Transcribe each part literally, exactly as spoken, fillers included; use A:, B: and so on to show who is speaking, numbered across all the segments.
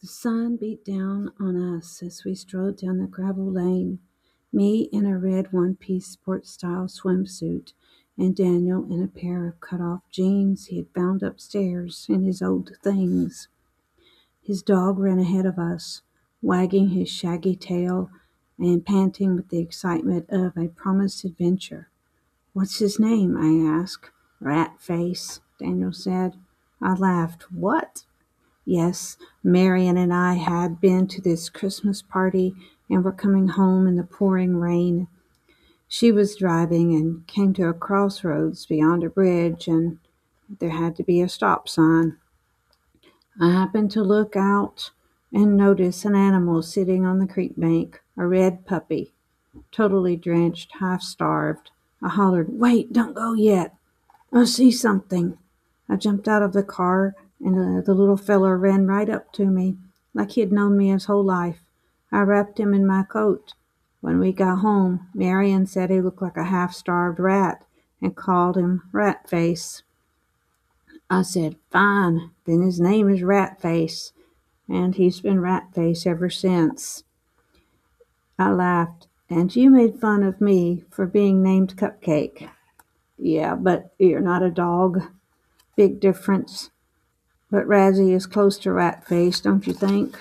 A: The sun beat down on us as we strode down the gravel lane, me in a red one-piece sport-style swimsuit, and Daniel in a pair of cut-off jeans he had found upstairs in his old things. His dog ran ahead of us, wagging his shaggy tail and panting with the excitement of a promised adventure. "What's his name?" I asked. "Rat-Face," Daniel said. I laughed. "What?" Yes, Marian and I had been to this Christmas party and were coming home in the pouring rain. She was driving and came to a crossroads beyond a bridge, and there had to be a stop sign. I happened to look out and notice an animal sitting on the creek bank, a red puppy, totally drenched, half starved. I hollered, "Wait, don't go yet. I see something." I jumped out of the car, and uh, the little feller ran right up to me, like he had known me his whole life. I wrapped him in my coat. When we got home, Marian said he looked like a half-starved rat, and called him Rat-Face. I said, "Fine, then his name is Rat-Face," and he's been Rat-Face ever since. I laughed, and you made fun of me for being named Cupcake. Yeah, but you're not a dog. Big difference. But Razzie is close to Rat-Face, don't you think?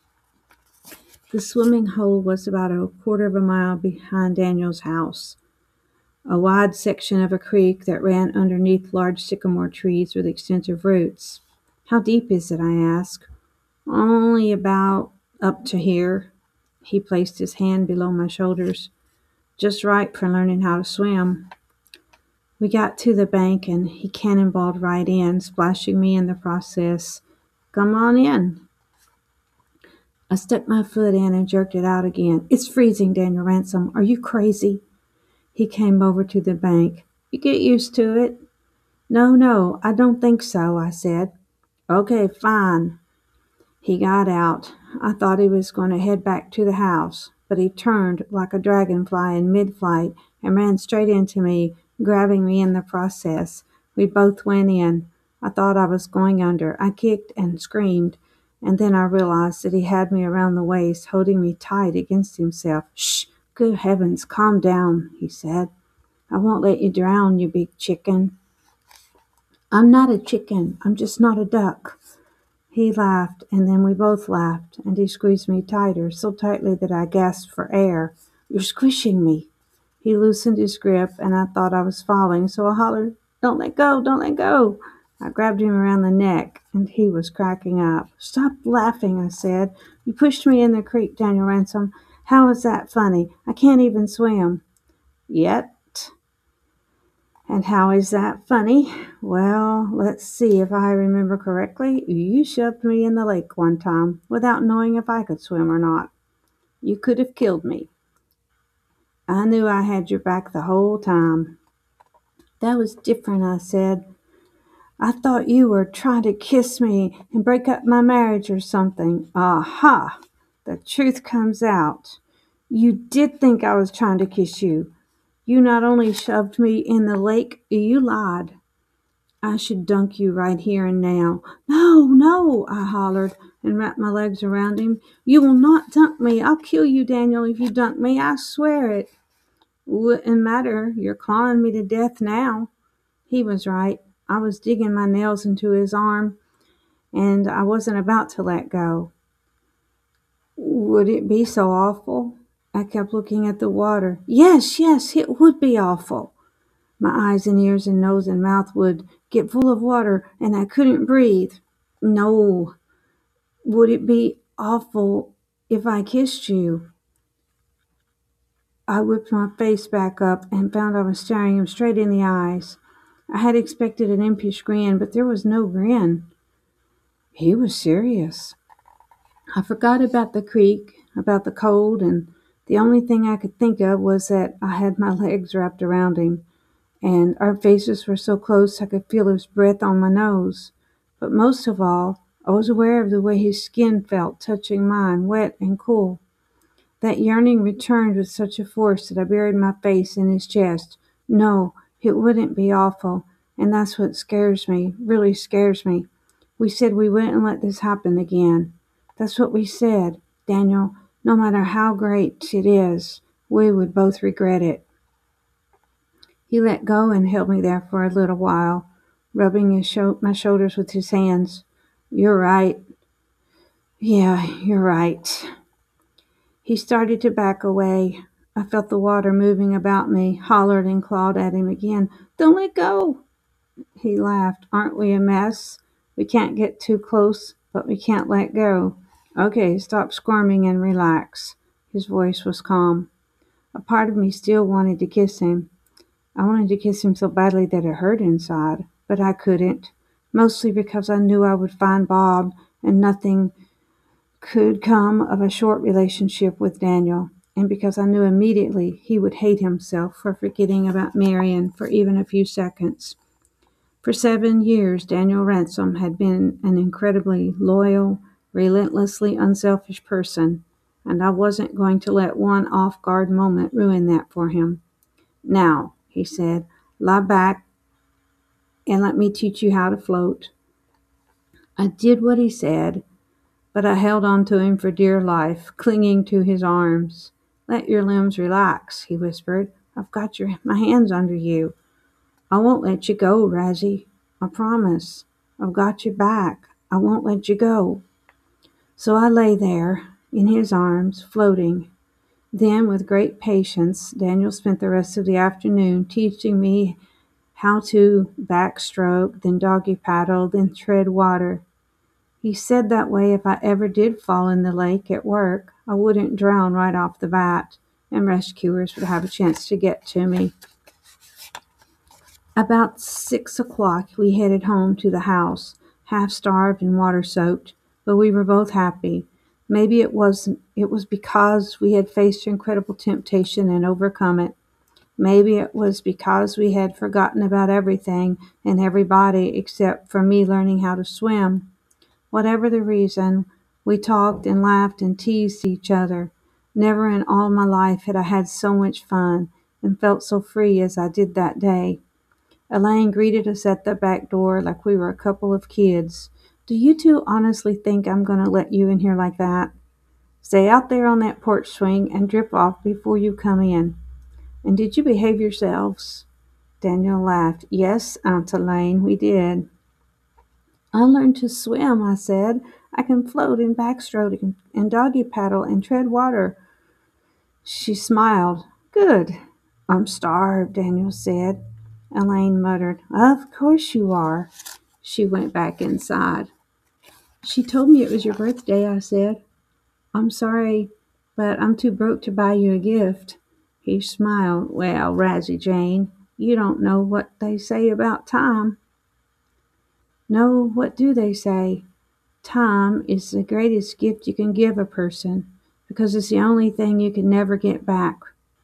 A: The swimming hole was about a quarter of a mile behind Daniel's house, a wide section of a creek that ran underneath large sycamore trees with extensive roots. "How deep is it?" I asked. "Only about up to here." He placed his hand below my shoulders. "Just right for learning how to swim." We got to the bank and he cannonballed right in, splashing me in the process. "Come on in." I stuck my foot in and jerked it out again. "It's freezing, Daniel Ransom. Are you crazy?" He came over to the bank. "You get used to it." "No, no, I don't think so," I said. "Okay, fine." He got out. I thought he was going to head back to the house, but he turned like a dragonfly in mid-flight and ran straight into me, grabbing me in the process. We both went in. I thought I was going under. I kicked and screamed, and then I realized that he had me around the waist, holding me tight against himself. "Shh! Good heavens, calm down," he said. "I won't let you drown, you big chicken." "I'm not a chicken. I'm just not a duck." He laughed, and then we both laughed, and he squeezed me tighter, so tightly that I gasped for air. "You're squishing me." He loosened his grip, and I thought I was falling, so I hollered, "Don't let go, don't let go." I grabbed him around the neck, and he was cracking up. "Stop laughing," I said. "You pushed me in the creek, Daniel Ransom. How is that funny? I can't even swim." "Yet." "And how is that funny?" "Well, let's see if I remember correctly. You shoved me in the lake one time, without knowing if I could swim or not. You could have killed me. I knew I had your back the whole time." "That was different," I said. "I thought you were trying to kiss me and break up my marriage or something." "Aha! The truth comes out. You did think I was trying to kiss you. You not only shoved me in the lake, you lied. I should dunk you right here and now." "No, no," I hollered and wrapped my legs around him. "You will not dunk me. I'll kill you, Daniel, if you dunk me. I swear it." "Wouldn't matter. You're clawing me to death now." He was right. I was digging my nails into his arm, and I wasn't about to let go. "Would it be so awful?" I kept looking at the water. "Yes, yes, it would be awful." My eyes and ears and nose and mouth would get full of water, and I couldn't breathe. "No." "Would it be awful if I kissed you?" I whipped my face back up and found I was staring him straight in the eyes. I had expected an impish grin, but there was no grin. He was serious. I forgot about the creek, about the cold, and the only thing I could think of was that I had my legs wrapped around him, and our faces were so close I could feel his breath on my nose. But most of all, I was aware of the way his skin felt touching mine, wet and cool. That yearning returned with such a force that I buried my face in his chest. "No, it wouldn't be awful, and that's what scares me, really scares me. We said we wouldn't let this happen again." That's what we said, Daniel. No matter how great it is, we would both regret it. He let go and held me there for a little while, rubbing his sho- my shoulders with his hands. You're right. Yeah, you're right. He started to back away. I felt the water moving about me, hollered and clawed at him again. Don't let go! He laughed. Aren't we a mess? We can't get too close, but we can't let go. Okay, stop squirming and relax. His voice was calm. A part of me still wanted to kiss him. I wanted to kiss him so badly that it hurt inside, but I couldn't, mostly because I knew I would find Bob and nothing could come of a short relationship with Daniel, and because I knew immediately he would hate himself for forgetting about Marion for even a few seconds. For seven years, Daniel Ransom had been an incredibly loyal, relentlessly unselfish person, and I wasn't going to let one off-guard moment ruin that for him. Now, he said, lie back and let me teach you how to float. I did what he said, but I held on to him for dear life, clinging to his arms. Let your limbs relax, he whispered. I've got your, my hands under you. I won't let you go, Razzie. I promise. I've got your back. I won't let you go. So I lay there, in his arms, floating. Then, with great patience, Daniel spent the rest of the afternoon teaching me how to backstroke, then doggy paddle, then tread water. He said that way if I ever did fall in the lake at work, I wouldn't drown right off the bat, and rescuers would have a chance to get to me. About six o'clock we headed home to the house, half-starved and water-soaked, but we were both happy. Maybe it was it was because we had faced incredible temptation and overcome it. Maybe it was because we had forgotten about everything and everybody except for me learning how to swim. Whatever the reason, we talked and laughed and teased each other. Never in all my life had I had so much fun and felt so free as I did that day. Elaine greeted us at the back door like we were a couple of kids. Do you two honestly think I'm going to let you in here like that? Stay out there on that porch swing and drip off before you come in. And did you behave yourselves? Daniel laughed. Yes, Aunt Elaine, we did. I learned to swim, I said. I can float and backstroke and, and doggy paddle and tread water. She smiled. Good. I'm starved, Daniel said. Elaine muttered. Of course you are. She went back inside. She told me it was your birthday, I said. I'm sorry, but I'm too broke to buy you a gift. He smiled. Well, Razzie Jane, you don't know what they say about time. No, what do they say? Time is the greatest gift you can give a person because it's the only thing you can never get back.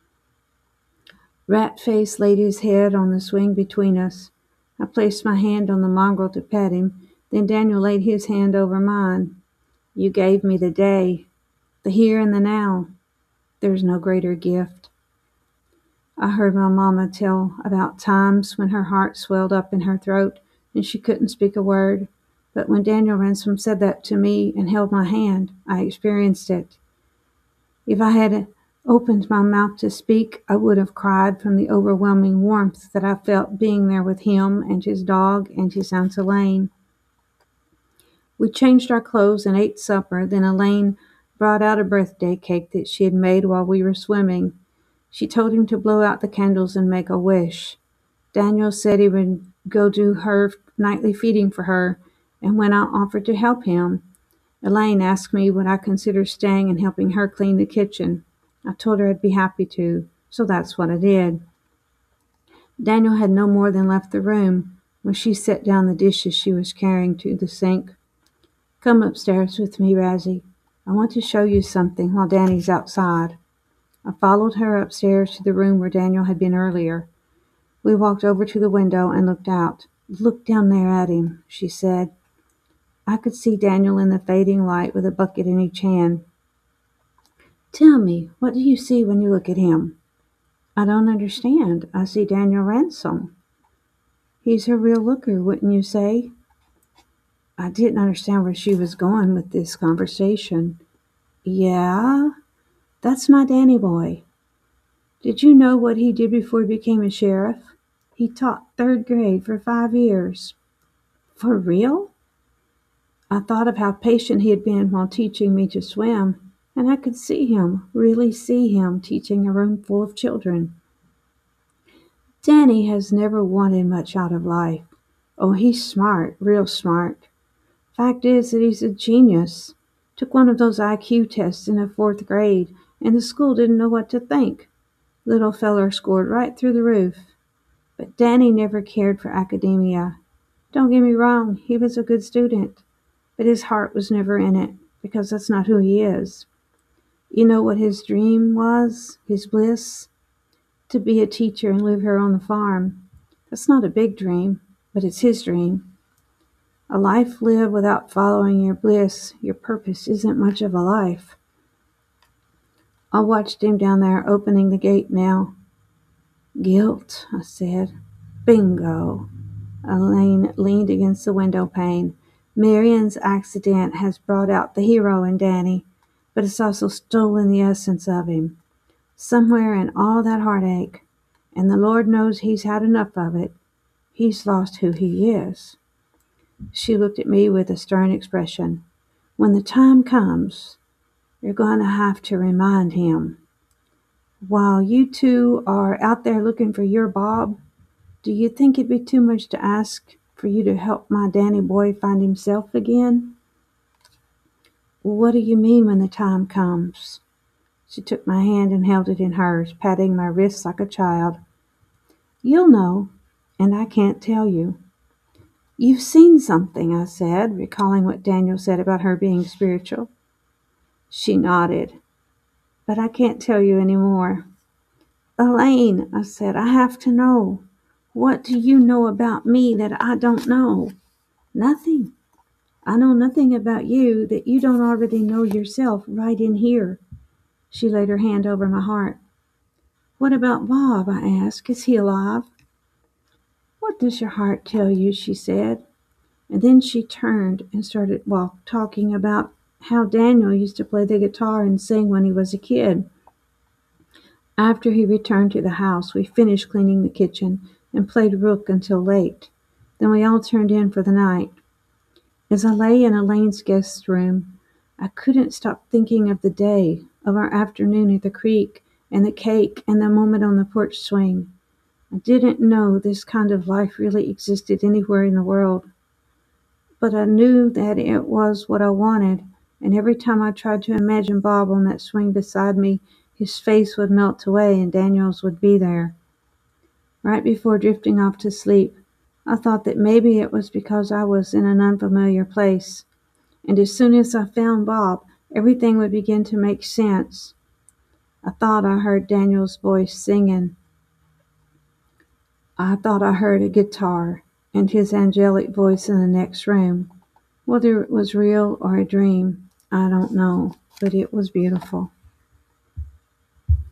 A: Ratface laid his head on the swing between us. I placed my hand on the mongrel to pet him. Then Daniel laid his hand over mine. You gave me the day, the here and the now. There's no greater gift. I heard my mama tell about times when her heart swelled up in her throat and she couldn't speak a word. But when Daniel Ransom said that to me and held my hand, I experienced it. If I had opened my mouth to speak, I would have cried from the overwhelming warmth that I felt being there with him and his dog and his Aunt Elaine. We changed our clothes and ate supper. Then Elaine brought out a birthday cake that she had made while we were swimming. She told him to blow out the candles and make a wish. Daniel said he would go do her nightly feeding for her, and when I offered to help him, Elaine asked me would I consider staying and helping her clean the kitchen. I told her I'd be happy to, so that's what I did. Daniel had no more than left the room when she set down the dishes she was carrying to the sink. Come upstairs with me, Razzie. I want to show you something while Danny's outside. I followed her upstairs to the room where Daniel had been earlier. We walked over to the window and looked out. Look down there at him, she said. I could see Daniel in the fading light with a bucket in each hand. Tell me, what do you see when you look at him? I don't understand. I see Daniel Ransom. He's a real looker, wouldn't you say? I didn't understand where she was going with this conversation. Yeah, that's my Danny boy. Did you know what he did before he became a sheriff? He taught third grade for five years. For real? I thought of how patient he had been while teaching me to swim, and I could see him, really see him, teaching a room full of children. Danny has never wanted much out of life. Oh, he's smart, real smart. Fact is that he's a genius. Took one of those I Q tests in the fourth grade, and the school didn't know what to think. Little feller scored right through the roof. But Danny never cared for academia. Don't get me wrong, he was a good student, but his heart was never in it, because that's not who he is. You know what his dream was, his bliss? To be a teacher and live here on the farm. That's not a big dream, but it's his dream. A life lived without following your bliss, your purpose, isn't much of a life. I watched him down there opening the gate now. Guilt, I said. Bingo. Elaine leaned against the window pane. Marion's accident has brought out the hero in Danny, but it's also stolen the essence of him. Somewhere in all that heartache, and the Lord knows he's had enough of it, he's lost who he is. She looked at me with a stern expression. When the time comes, you're going to have to remind him. While you two are out there looking for your Bob, do you think it'd be too much to ask for you to help my Danny boy find himself again? What do you mean when the time comes? She took my hand and held it in hers, patting my wrist like a child. You'll know, and I can't tell you. You've seen something, I said, recalling what Daniel said about her being spiritual. She nodded. But I can't tell you any more. Elaine, I said, I have to know. What do you know about me that I don't know? Nothing. I know nothing about you that you don't already know yourself right in here. She laid her hand over my heart. What about Bob? I asked. Is he alive? What does your heart tell you? She said. And then she turned and started walk, talking about how Daniel used to play the guitar and sing when he was a kid. After he returned to the house, we finished cleaning the kitchen and played rook until late. Then we all turned in for the night. As I lay in Elaine's guest room, I couldn't stop thinking of the day, of our afternoon at the creek, and the cake, and the moment on the porch swing. I didn't know this kind of life really existed anywhere in the world. But I knew that it was what I wanted, and every time I tried to imagine Bob on that swing beside me, his face would melt away and Daniel's would be there. Right before drifting off to sleep, I thought that maybe it was because I was in an unfamiliar place, and as soon as I found Bob, everything would begin to make sense. I thought I heard Daniel's voice singing. I thought I heard a guitar and his angelic voice in the next room. Whether it was real or a dream, I don't know, but it was beautiful.